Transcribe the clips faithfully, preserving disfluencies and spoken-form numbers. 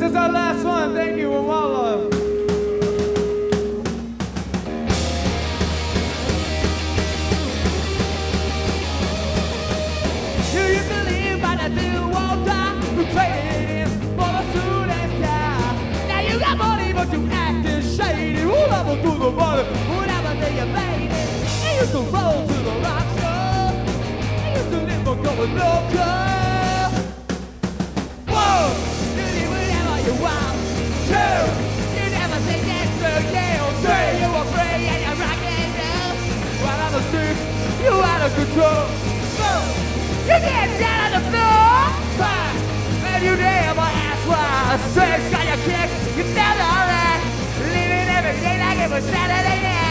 is our last one. Thank you, and one love. You used to live by the two wall die, who traded in for the suit and tie. Now you got money, but you acting shady. We'll never do the money, whatever day you made it. You used to roll to the rock show. You used to live for going local. Whoa, you live whatever you want. Two, you never say yes to yeah or three. You were free and you're rock and roll. While on the streets, you out of control. Four, you get down on the floor. Five, and you never ask why. Six, got your kicks, you felt alright. Living every day like it was Saturday night.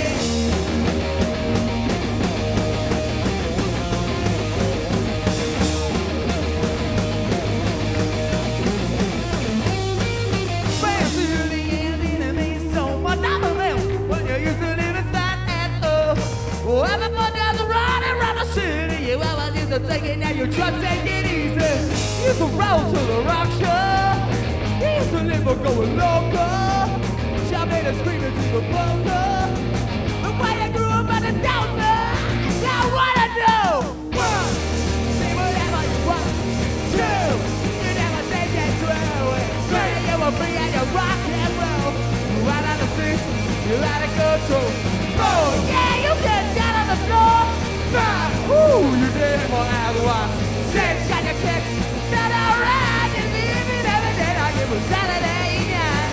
Fancy the end didn't mean so much. I remember when you used to live in San Antonio. Oh, everyone down the road and run the city. You always used to take it, now you just take it easy. You used to roll to the rock show. You used to live for going local. Shouting and screaming to the bunker. The way you grew up on the downer. Now I wanna know. One, say whatever you want. Two, you never say that through. Three, you were free and you rock and roll. You out on the street, you're out of control. Four, yeah, you get down on the floor. Five, ooh, you did it for as one. Six, got your kick, felt alright. You live it every day like it was Saturday night.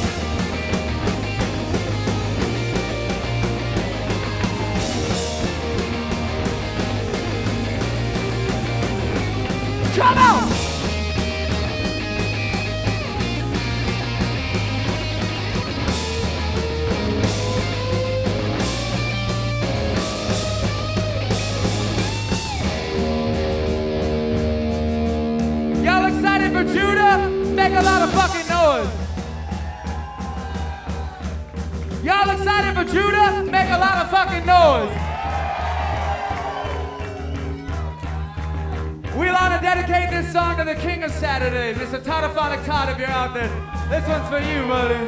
Come on! Y'all excited for Judah? Make a lot of fucking noise. Y'all excited for Judah? Make a lot of fucking noise. We want to dedicate this song to the King of Saturdays, Mister Todophonic Todd, if you're out there. This one's for you, buddy.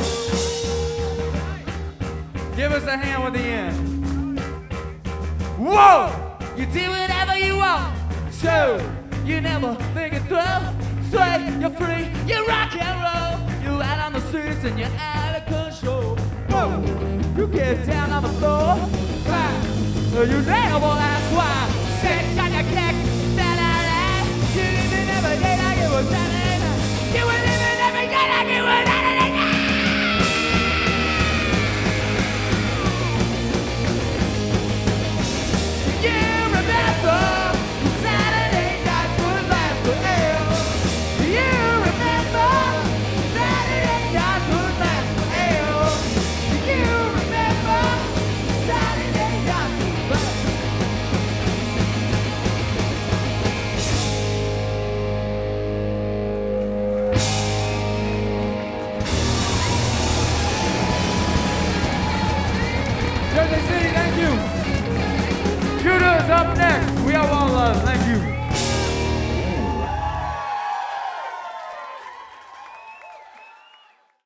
Give us a hand with the end. Whoa! You do whatever you want. Two, you never think it through. Three, you're free, you rock and roll. You out on the streets and you're out of control. Whoa! You get down on the floor. Five, you never ask why. Six, got your kicks. You living every day like it was Saturday night. You were living every day like it was Saturday night. You remember Saturday night would last forever. You remember Saturday night would last forever. You remember Saturday night would last forever. Jersey City, thank you. Judah is up next. We are One Love. Thank you.